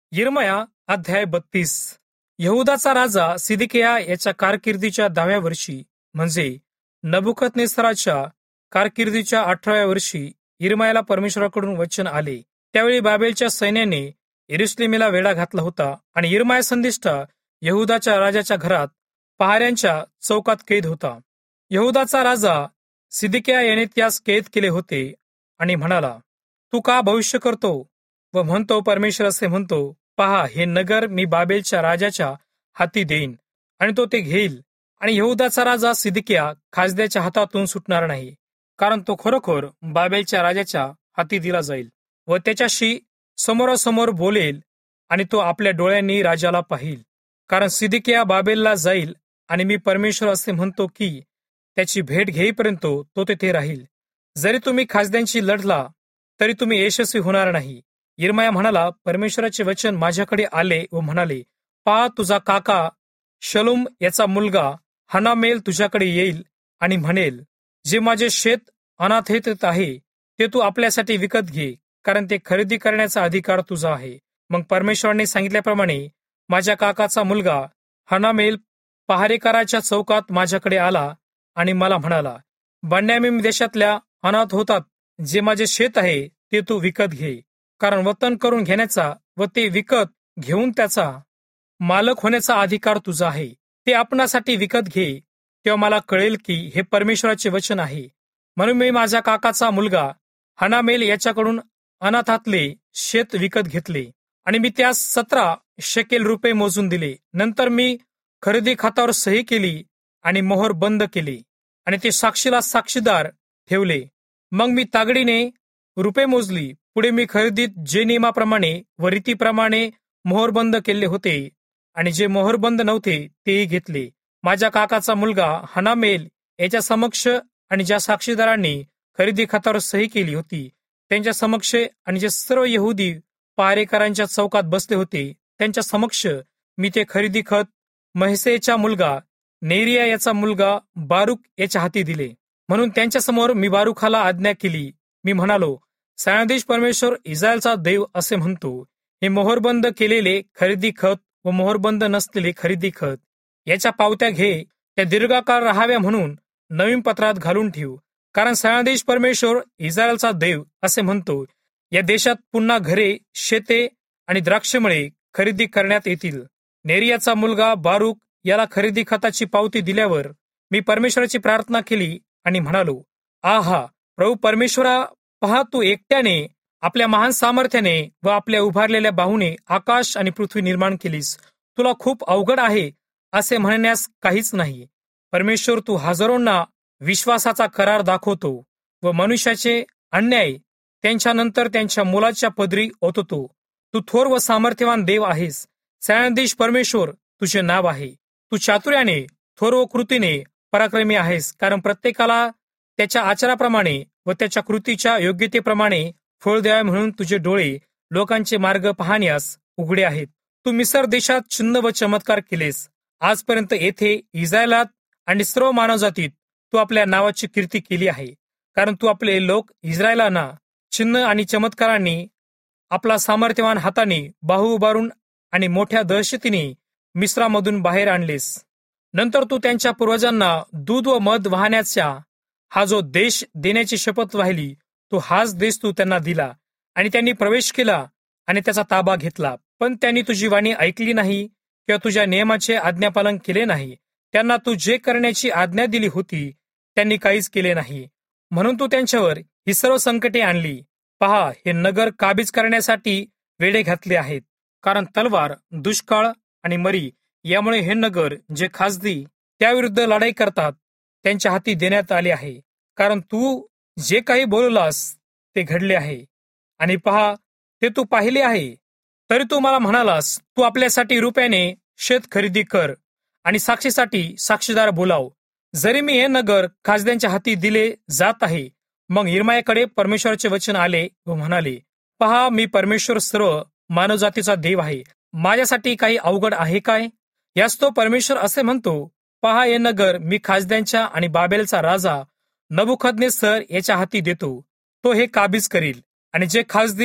यिर्मया अध्याय 32. यहुदाचा राजा सिदकिया याच्या कारकिर्दीच्या 10व्या वर्षी म्हणजे नबुकदनेस्सराच्या कारकिर्दीच्या 18व्या वर्षी यिर्मयाला परमेश्वराकडून वचन आले. त्यावेळी बाबेलच्या सैन्याने यरुशलेमेला वेढा घातला होता आणि यिर्मया संदिष्टा यहुदाच्या राजाच्या घरात पहाऱ्यांच्या चौकात कैद होता. यहुदाचा राजा सिदकिया याने त्यास कैद केले होते आणि म्हणाला, तू का भविष्य करतो व म्हणतो परमेश्वर असे म्हणतो, पहा, हे नगर मी बाबेलच्या राजाच्या हाती देईन आणि तो ते घेईल, आणि यहुदाचा राजा सिदकिया खासद्याच्या हातातून सुटणार नाही, कारण तो खरोखर बाबेलच्या राजाच्या हाती दिला जाईल व त्याच्याशी समोरासमोर बोलेल आणि तो आपल्या डोळ्यांनी राजाला पाहिल. कारण सिदकिया बाबेलला जाईल आणि मी परमेश्वर असे म्हणतो की त्याची भेट घेईपर्यंत तो तेथे राहील. जरी तुम्ही खासद्यांशी लढला तरी तुम्ही यशस्वी होणार नाही. यिर्मया म्हणाला, परमेश्वराचे वचन माझ्याकडे आले व म्हणाले, पहा, तुझा काका शलूम याचा मुलगा हनामेल तुझ्याकडे येईल आणि म्हणेल, जे माझे शेत अनाथेत आहे ते तू आपल्यासाठी विकत घे, कारण ते खरेदी करण्याचा अधिकार तुझा आहे. मग परमेश्वराने सांगितल्याप्रमाणे माझ्या काकाचा मुलगा हनामेल पहारेकराच्या चौकात माझ्याकडे आला आणि मला म्हणाला, बन्यामीन देशातल्या अनाथ होतात जे माझे शेत आहे ते तू विकत घे, कारण वतन करून घेण्याचा व ते विकत घेऊन त्याचा मालक होण्याचा अधिकार तुझा आहे. ते आपणासाठी विकत घे. तेव्हा मला कळेल की हे परमेश्वराचे वचन आहे. म्हणून मी माझ्या काकाचा मुलगा हनामेल याच्याकडून अनाथातले शेत विकत घेतले आणि मी त्यास 17 शेकेल रुपये मोजून दिले. नंतर मी खरेदी खात्यावर सही केली आणि मोहर बंद केली आणि ते साक्षीला साक्षीदार ठेवले. मग मी तागडीने रुपये मोजली. पुढे मी खरेदीत जे नियमाप्रमाणे व रीतीप्रमाणे मोहरबंद केले होते आणि जे मोहरबंद नव्हते तेही घेतले. माझ्या काकाचा मुलगा हनामेल याच्या समक्ष आणि ज्या साक्षीदारांनी खरेदी खात्यावर सही केली होती त्यांच्या समक्ष आणि जे सर्व यहुदी पहारेकरांच्या चौकात बसले होते त्यांच्या समक्ष मी ते खरेदी खत महसेचा मुलगा नेरिया याचा मुलगा बारूक याच्या हाती दिले. म्हणून त्यांच्यासमोर मी बारूखाला आज्ञा केली. मी म्हणालो, सैन्याधीश परमेश्वर इस्रायलचा देव असे म्हणतो, हे मोहरबंद केलेले खरेदी खत व मोहरबंद नसलेले खरेदी खत याच्या पावत्या घे, त्या दीर्घकाळ राहाव्या म्हणून नवीन पत्रात घालून ठेव. कारण सैन्याधीश परमेश्वर इस्रायलचा देव असे म्हणतो, या देशात पुन्हा घरे, शेते आणि द्राक्षमळे खरेदी करण्यात येतील. नेरियाचा मुलगा बारूक याला खरेदी खताची पावती दिल्यावर मी परमेश्वराची प्रार्थना केली आणि म्हणालो, आहा प्रभू परमेश्वरा, पहा, तू एकट्याने आपल्या महान सामर्थ्याने व आपल्या उभारलेल्या बाहूने आकाश आणि पृथ्वी निर्माण केलीस. तुला खूप अवघड आहे असे म्हणण्यास काहीच नाही. परमेश्वर, तू हजारोंना विश्वासाचा करार दाखवतो व मनुष्याचे अन्याय त्यांच्यानंतर त्यांच्या मुलाच्या पदरी ओततो. तू थोर व सामर्थ्यवान देव आहेस. सैन्याधीश परमेश्वर तुझे नाव आहे. तू चातुर्याने, थोर व कृतीने पराक्रमी आहेस, कारण प्रत्येकाला त्याच्या आचाराप्रमाणे व त्याच्या कृतीच्या योग्यतेप्रमाणे फळ द्यावे म्हणून तुझे डोळे लोकांचे मार्ग पाहण्यास उघडे आहेत. तू मिसर देशात चिन्ह व चमत्कार केलेस. आजपर्यंत येथे इस्रायलात आणि सर्व मानवजातीत तू आपल्या नावाची कीर्ती केली आहे, कारण तू आपले लोक इस्रायलांना चिन्ह आणि चमत्कारांनी, आपला सामर्थ्यवान हाताने, बाहू उभारून आणि मोठ्या दहशतीने मिस्रामधून बाहेर आणलेस. नंतर तू त्यांच्या पूर्वजांना दूध व मध वाहण्याचा हा जो देश देण्याची शपथ वाहिली, तो हाच देश तू त्यांना दिला आणि त्यांनी प्रवेश केला आणि त्याचा ताबा घेतला. पण त्यांनी तुझी वाणी ऐकली नाही किंवा तुझ्या नियमाचे आज्ञापालन केले नाही. त्यांना तू जे करण्याची आज्ञा दिली होती त्यांनी काहीच केले नाही, म्हणून तू त्यांच्यावर ही सर्व संकटे आणली. पहा, हे नगर काबीज करण्यासाठी वेढे घातले आहेत, कारण तलवार, दुष्काळ आणि मरी यामुळे हे नगर जे खासदी त्याविरुद्ध लढाई करतात त्यांच्या हाती देण्यात आले आहे. कारण तू जे काही बोललास ते घडले आहे आणि पहा, ते तू पाहिले आहे. तरी तू मला म्हणालास, तू आपल्यासाठी रुपयाने शेत खरेदी कर आणि साक्षीसाठी साक्षीदार बोलाव. जरी मी हे नगर खासद्यांच्या हाती दिले जात आहे. मग यिर्मयाकडे परमेश्वराचे वचन आले व म्हणाले, पहा, मी परमेश्वर सर्व मानवजातीचा देव आहे. माझ्यासाठी काही अवघड आहे काय? यास तो परमेश्वर असे म्हणतो, पहा, हे नगर मी खासद्यांच्या आणि बाबेलचा राजा नबुकदनेस्सर याच्या हाती देतो. तो हे काबीज करील आणि जे खासदी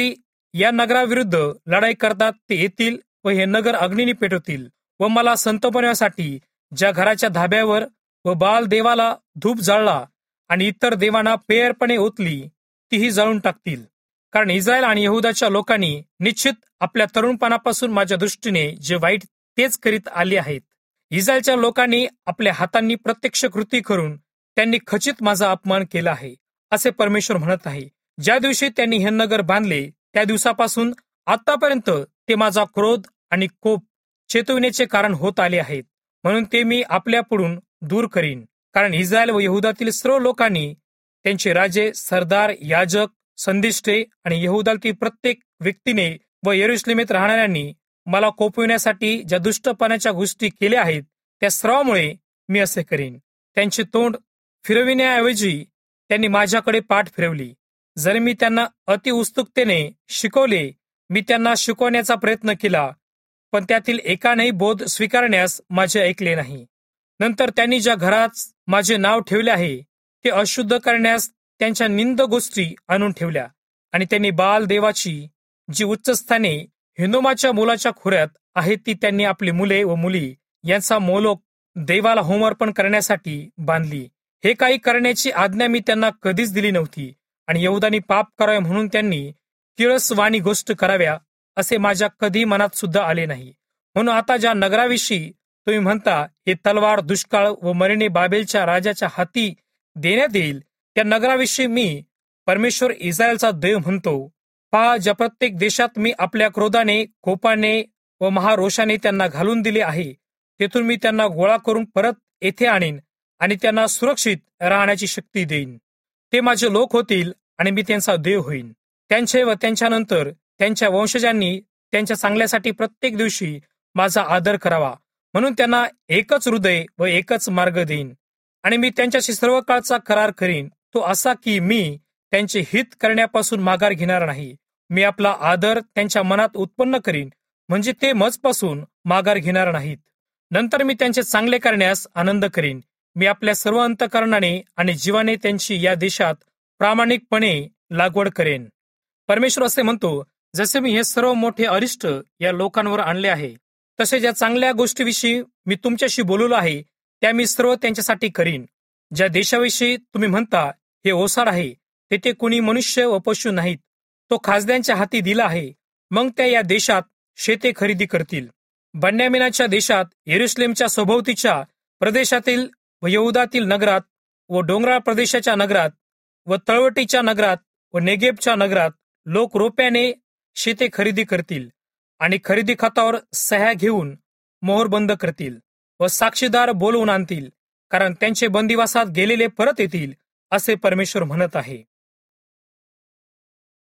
या नगराविरुद्ध लढाई करतात ते येतील व हे नगर अग्नीने पेटवतील व मला संतोपण्यासाठी ज्या घराच्या धाब्यावर व बाल देवाला धूप जाळला आणि इतर देवांना पेयर्पणे ओतली तीही जाळून टाकतील. कारण इस्रायल आणि यहुदाच्या लोकांनी निश्चित आपल्या तरुणपणापासून माझ्या दृष्टीने जे वाईट तेच करीत आले आहेत. इस्रायलच्या लोकांनी आपल्या हातांनी प्रत्यक्ष कृती करून त्यांनी खचित माझा अपमान केला आहे, असे परमेश्वर म्हणत आहे. ज्या दिवशी त्यांनी हे नगर बांधले त्या दिवसापासून आतापर्यंत ते माझा क्रोध आणि कोप चेतविण्याचे कारण होत आले आहेत. म्हणून ते मी आपल्यापुढून दूर करीन. कारण इस्रायल व यहुदातील सर्व लोकांनी, त्यांचे राजे, सरदार, याजक, संदिष्टे आणि यहुदातील प्रत्येक व्यक्तीने व यरुशलेमेत राहणाऱ्यांनी मला कोपविण्यासाठी ज्या दुष्टपणाच्या गोष्टी केल्या आहेत त्या सर्वांमुळे मी असे करीन. त्यांचे तोंड फिरविण्याऐवजी त्यांनी माझ्याकडे पाठ फिरवली. जर मी त्यांना अति उत्सुकतेने शिकवले, मी त्यांना शिकवण्याचा प्रयत्न केला, पण त्यातील एकानेही बोध स्वीकारण्यास माझे ऐकले नाही. नंतर त्यांनी ज्या घरात माझे नाव ठेवले आहे ते अशुद्ध करण्यास त्यांच्या निंद गोष्टी आणून ठेवल्या आणि त्यांनी बाल देवाची जी उच्चस्थाने हिनोमाच्या मुलाच्या खोऱ्यात आहेत ती त्यांनी आपली मुले व मुली यांचा मोलोक देवाला होमर्पण करण्यासाठी बांधली. हे काही करण्याची आज्ञा मी त्यांना कधीच दिली नव्हती आणि यहुदानी पाप करावे म्हणून त्यांनी किळसवाणी गोष्ट कराव्या असे माझ्या कधी मनात सुद्धा आले नाही. म्हणून आता ज्या नगराविषयी तुम्ही म्हणता हे तलवार, दुष्काळ व मरणे बाबेलच्या राजाच्या हाती देण्यात येईल, त्या नगराविषयी मी परमेश्वर इस्रायलचा देव म्हणतो. पहा, ज्या प्रत्येक देशात मी आपल्या क्रोधाने, कोपाने व महारोषाने त्यांना घालून दिले आहे, तेथून मी त्यांना गोळा करून परत येथे आणीन आणि त्यांना सुरक्षित राहण्याची शक्ती देईन. ते माझे लोक होतील आणि मी त्यांचा देव होईन. त्यांचे व त्यांच्यानंतर त्यांच्या वंशजांनी त्यांच्या चांगल्यासाठी प्रत्येक दिवशी माझा आदर करावा, म्हणून त्यांना एकच हृदय व एकच मार्ग देईन. आणि मी त्यांच्याशी सर्व काळचा करार करीन, तो असा की मी त्यांचे हित करण्यापासून माघार घेणार नाही. मी आपला आदर त्यांच्या मनात उत्पन्न करीन, म्हणजे ते मजपासून माघार घेणार नाहीत. नंतर मी त्यांचे चांगले करण्यास आनंद करीन. मी आपल्या सर्व अंतःकरणाने आणि जीवाने त्यांची या देशात प्रामाणिकपणे लागवड करेन. परमेश्वर असे म्हणतो, जसे मी हे सर्व मोठे अरिष्ट या लोकांवर आणले आहे, तसे ज्या चांगल्या गोष्टीविषयी मी तुमच्याशी बोललो आहे त्या मी सर्व त्यांच्यासाठी करीन. ज्या देशाविषयी तुम्ही म्हणता हे ओसाड आहे, तेथे कुणी मनुष्य व पशु नाहीत, तो खासदारांच्या हाती दिला आहे, मग त्या या देशात शेते खरेदी करतील. बन्यामिनाच्या देशात, यरुशलेमच्या सभोवतीच्या प्रदेशातील व यहुदातील नगरात व डोंगराळ प्रदेशाच्या नगरात व तळवटीच्या नगरात व नेगेबच्या नगरात लोक रोप्याने शेते खरेदी करतील आणि खरेदी खतावर सह्या घेऊन मोहर बंद करतील व साक्षीदार बोलवून आणतील, कारण त्यांचे बंदिवासात गेलेले परत येतील, असे परमेश्वर म्हणत आहे.